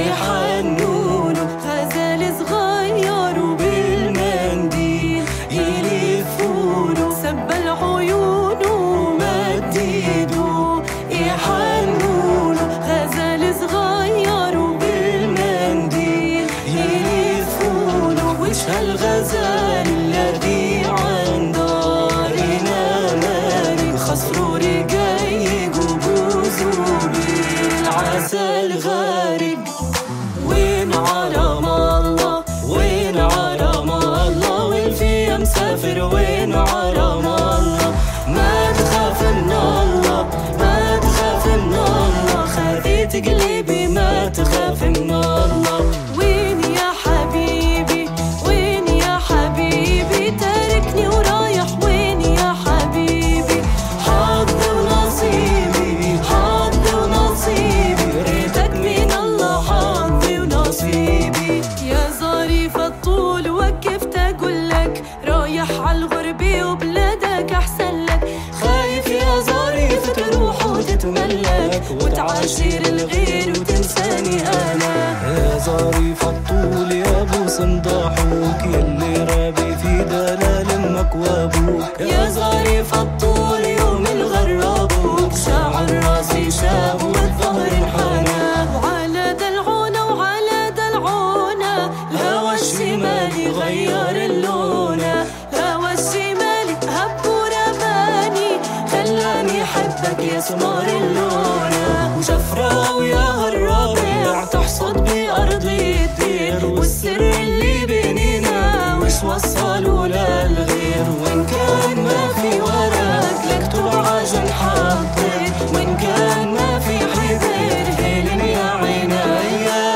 يحنونه، غزال صغير وبالمنديل يلفونه، سبل عيونه ومد ايده يحنونه، غزال صغير وبالمنديل يلفونه. وش هالغزال الذي عند دارنا مالك، خسروري جاي جبوزه بالعسل غارق. وين علم الله، وين علم الله، والفيا مسافر وين علم الله. ما تخاف من الله، ما تخاف من الله، خذيت قلبي ما تخاف من الله. وين يا حبيبي، وين يا حبيبي، تاركني ورايح وين يا حبيبي. حظي ونصيبي، حظي ونصيبي، ريتك من الله حظي ونصيبي. يا ظريف الطول وقفت اقولك، رايح عالغربة وبلادك احسن لك. خايف يا ظريف تروح وتتملك، وتعاشر الغير وتنساني انا. يا ظريف الطول يا ابو صنداحوك، يلي رابي في دلال امك وابوك. يا ظريف الطول يوم الغرابوك، شعر راسي شاب والظهر انحنى. وعلى دلعونة وعلى دلعونة، الهوى الشمالي غير اللونة، الهوى الشمالي هب ورماني، خلاني احبك يا سمار اللونة. وشفرة ويا هالربيع تحصد بأرضي الدير، والسر اللي بيننا وش وصلوا للغير. وإن كان ما في ورق لكتب عجل حاطط، وإن كان ما في حذر هيلن يا عينيا.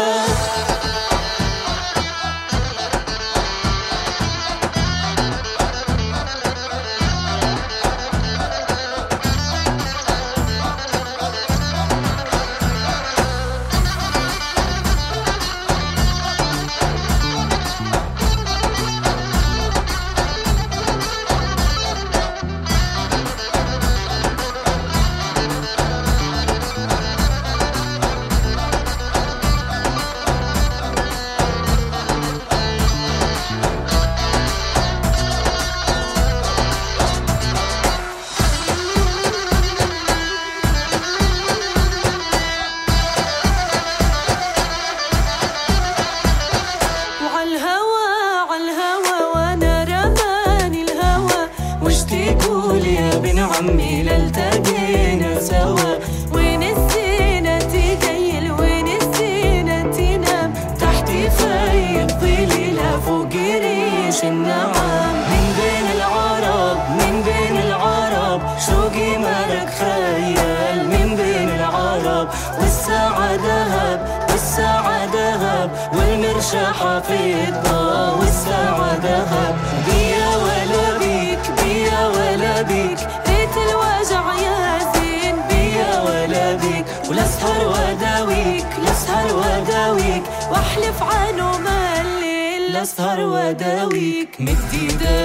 تقول يا بن عمي لالتقينا سوا. وين الزينة تقيل، وين الزينة تنام، تحتي في الظليلة فوق ريش النعام. من بين العرب، من بين العرب، شوقي مالك خيال. من بين العرب والساعة ذهب، والساعة ذهب، والمرشحة فضة، والساعة ذهب. بيا ولا بيك، بيا ولا بيك، ريت الوجع يا زين. بيا ولا بيك، ولاسهر وداويك، لاسهر وداويك، واحلف عنه ما الليل، لاسهر وداويك. مدي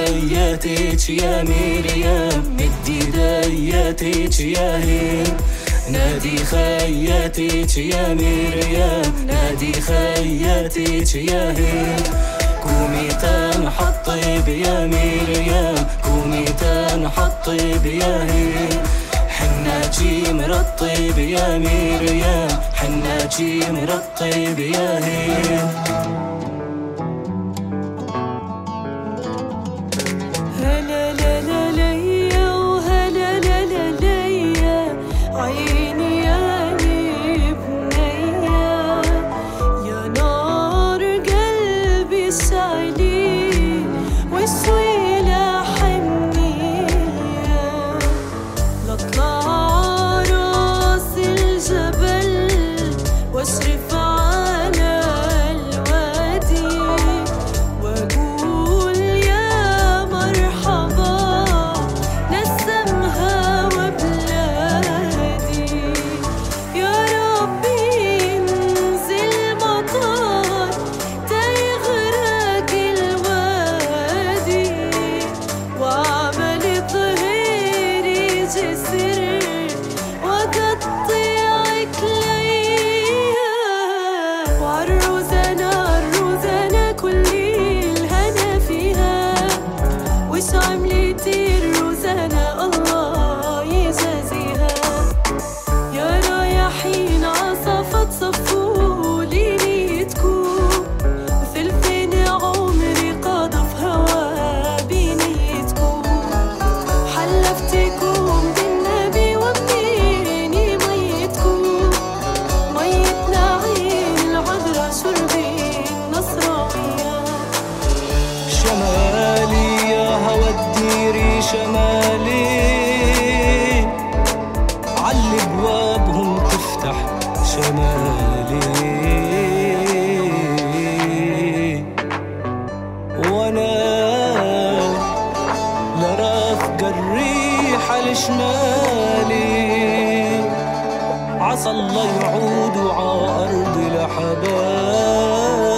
دياتك يا مريم، مدي دياتك يا هند، نادي خياتك يا مريم، نادي خياتك يا هند. قومي تنحطب يا مريم، قومي تنحطب يا هند. حناكي مرطب يا مريم، حناكي مرطب يا هند. هلا لا لا ليا، وهلا لا لا ليا، عيني يا بنية، يا نار قلبي سعلي، والسويلة حنية. لطلع راس الجبل واشرف على الوادي، سمعوا دعاء أرض لحبايب